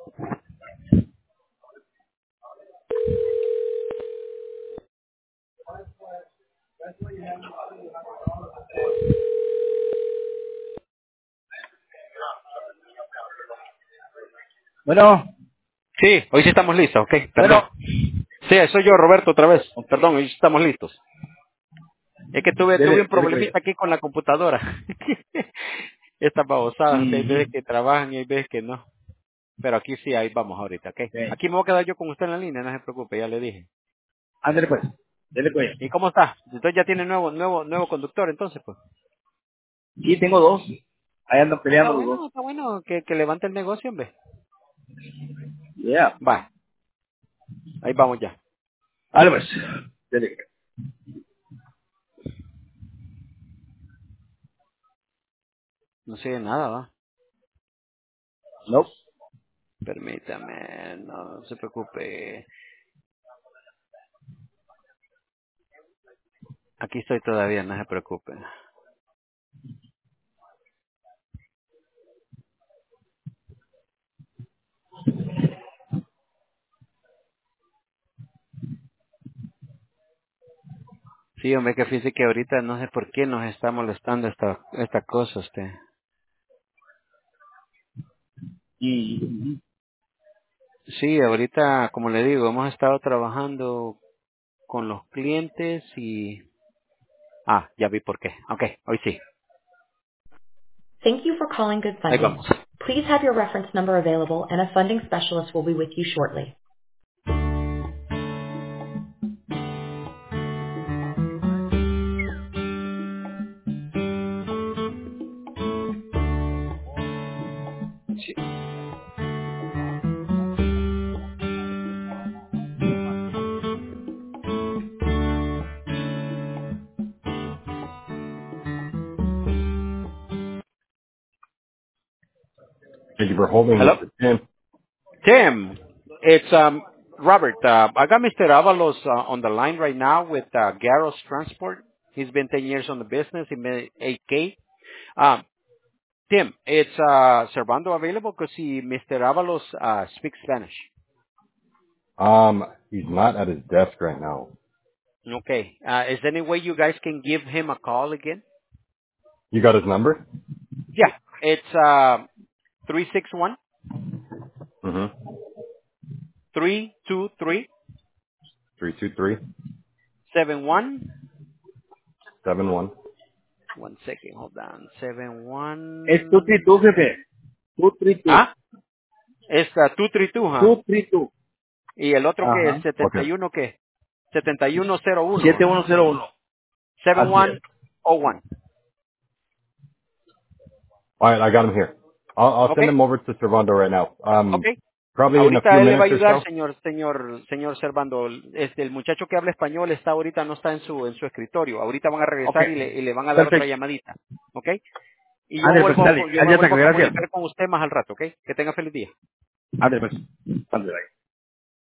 Bueno, Sí, hoy sí estamos listos, ok, perdón. bueno. Sí, soy yo, Roberto, otra vez. Perdón, hoy sí estamos listos. Es que tuve un Dele cuello. problemita aquí con la computadora. Estas babosadas, que hay veces Mhm. que trabajan y hay veces que no. Pero aquí sí, ahí vamos ahorita, ok. Sí. Aquí me voy a quedar yo con usted en la línea, no se preocupe, ya le dije. Ándale pues, dele cuello. ¿Y cómo está? Entonces ya tiene nuevo conductor, entonces, pues. Sí, tengo dos. Ahí andan peleando los dos. Está bueno que levante el negocio, hombre. Yeah. Va, ahí vamos ya. Ándale pues, dele. No sigue nada, va. No. Permítame, no se preocupe. Aquí estoy todavía, no se preocupe. Sí, hombre, que fíjese que ahorita no sé por qué nos está molestando esta cosa usted. Y Sí, ahorita, como le digo, hemos estado trabajando con los clientes y... Ah, ya vi por qué. Ok, hoy sí. Thank you for calling Good Ahí Funding. vamos. Please have your reference number available and a funding specialist will be with you shortly. Sí. Thank you for holding, Hello? Mr. Tim. Tim, it's Robert. I got Mr. Avalos on the line right now with Garros Transport. He's been 10 years on the business. He made 8K. Um, Tim, it's Servando available because Mr. Avalos speaks Spanish. He's not at his desk right now. Okay. Is there any way you guys can give him a call again? You got his number? Yeah. It's 361 Mm-hmm. 323 323 71. 71. One second, hold on. es tú, 71. tri, tú, jefe. Tú, tri, tú. Ah, es 232, ¿ah? Tú, tri, tú. Y el otro que es Ajá. Okay. 71, ¿qué? 7101, ¿ah? 7101. Así es. 7101. All right, I got him here. I'll send Okay, him over to Servando right now. okay. Probably in a few Ahorita él le va a minutes or ayudar, so. señor Servando. El muchacho que habla español está ahorita, no está en su escritorio. Ahorita van a Ok. regresar y le van a dar otra Perfecto. llamadita. ¿Ok? Y Ándale pues, dale. yo me Allá está, vuelvo a gracias. comunicar con usted más al rato, ¿ok? Que tenga feliz día. Ándale pues. Ándale, bye.